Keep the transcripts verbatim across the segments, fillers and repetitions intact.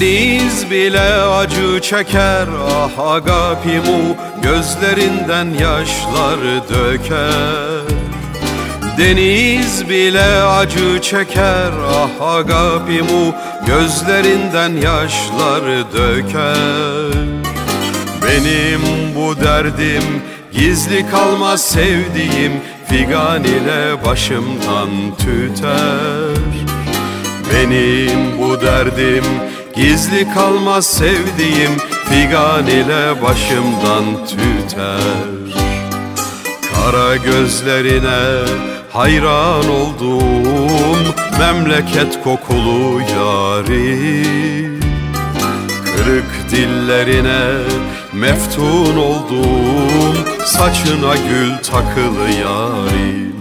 Deniz bile acı çeker, ah agapimu, gözlerinden yaşları döker. Deniz bile acı çeker, ah agapimu, gözlerinden yaşları döker. Benim bu derdim gizli kalmaz sevdiğim, figan ile başımdan tüter. Benim bu derdim gizli kalmaz sevdiğim, figan ile başımdan tüter. Kara gözlerine hayran oldum, memleket kokulu yarim. Kırık dillerine meftun oldum, saçına gül takılı yarim.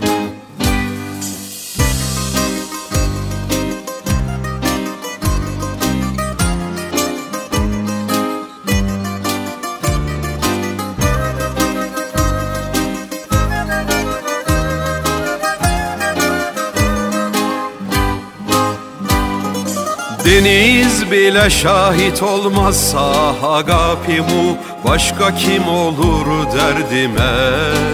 Deniz bile şahit olmazsa agapimu, başka kim olur derdime?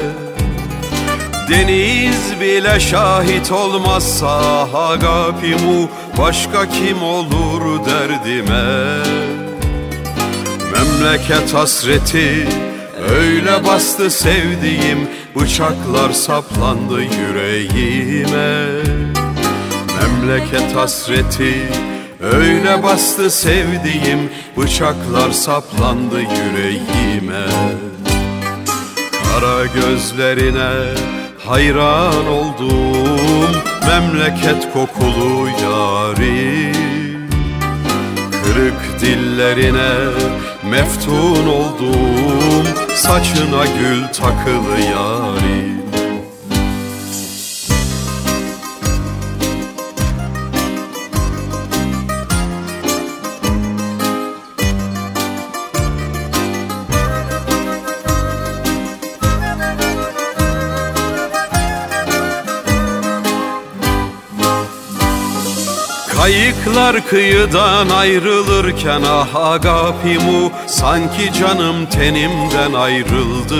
Deniz bile şahit olmazsa agapimu, başka kim olur derdime? Memleket hasreti öyle bastı sevdiğim, bıçaklar saplandı yüreğime. Memleket hasreti öyle bastı sevdiğim, bıçaklar saplandı yüreğime. Kara gözlerine hayran oldum, memleket kokulu yarim. Kırık dillerine meftun oldum, saçına gül takılı yarim. Kayıklar kıyıdan ayrılırken ah agapimu, sanki canım tenimden ayrıldı.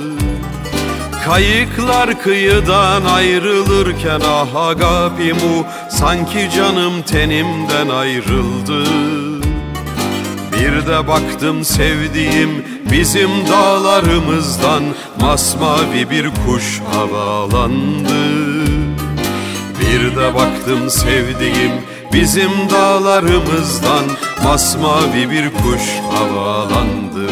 Kayıklar kıyıdan ayrılırken ah agapimu, sanki canım tenimden ayrıldı. Bir de baktım sevdiğim, bizim dağlarımızdan masmavi bir kuş havalandı. Bir de baktım sevdiğim, bizim dağlarımızdan masmavi bir kuş havalandı.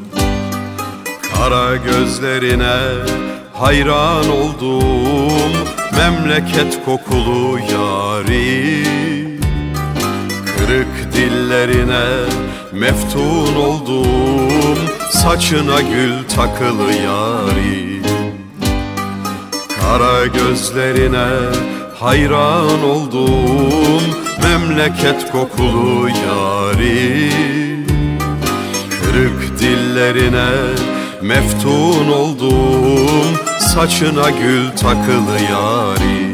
Kara gözlerine hayran oldum, memleket kokulu yarim. Kırık dillerine meftun oldum, saçına gül takılı yarim. Kara gözlerine hayran oldum, memleket kokulu yarim. Kırık dillerine meftun oldum, saçına gül takılı yarim.